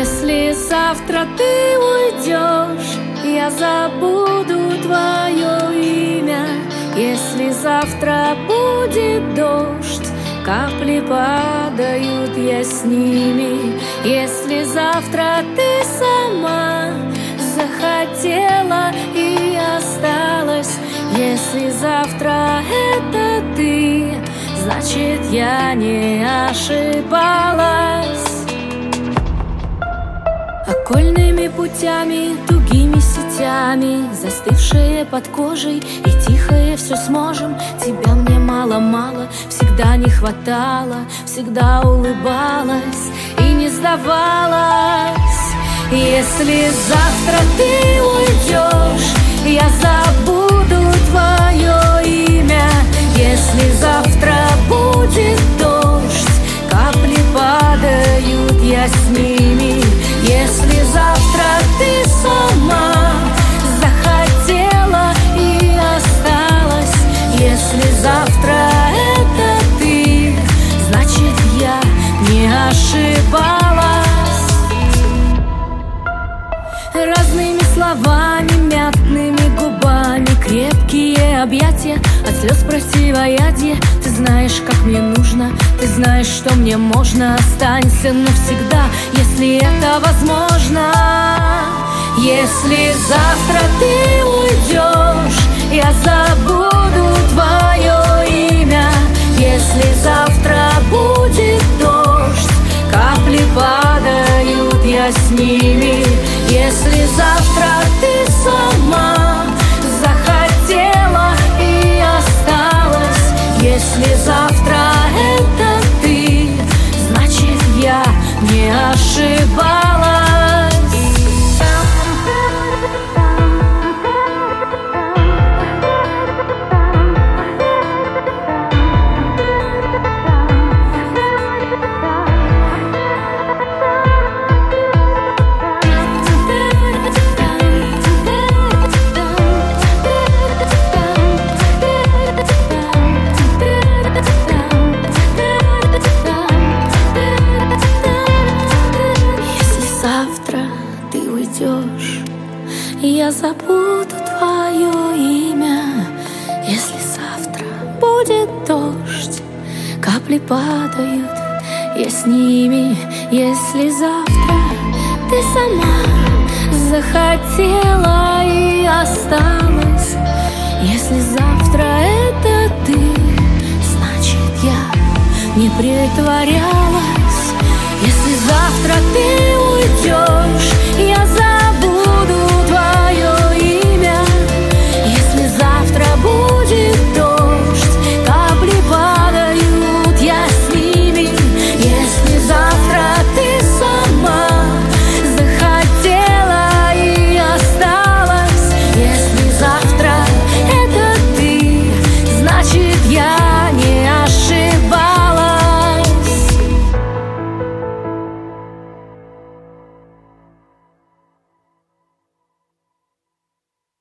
Если завтра ты уйдешь, я забуду твое имя. Если завтра будет дождь, капли падают, я с ними. Если завтра ты сама захотела и осталась, если завтра это ты, значит, я не ошибалась. Окольными путями, тугими сетями, застывшие под кожей и тихое все сможем. Тебя мне мало-мало, всегда не хватало, всегда улыбалась и не сдавалась. Если завтра ты уйдешь, я забуду твое имя. Если завтра будет дождь, капли падают, я с ними. Если завтра ты сама захотела и осталась, если завтра это ты, значит, я не ошибалась. Разными словами, мятными губами, крепкие объятия, от слез противоядие. Ты знаешь, как мне нужно, ты знаешь, что мне можно. Останься навсегда, если это возможно. Если завтра ты уйдешь, я забуду твое имя. Если завтра будет дождь, капли падают, я с ними. Если завтра ты сама захотела и осталась, если завтра это ты, значит, я не ошибалась. Я забуду твое имя. Если завтра будет дождь, капли падают, я с ними. Если завтра ты сама захотела и осталась, если завтра это ты, значит, я не притворялась. Если завтра ты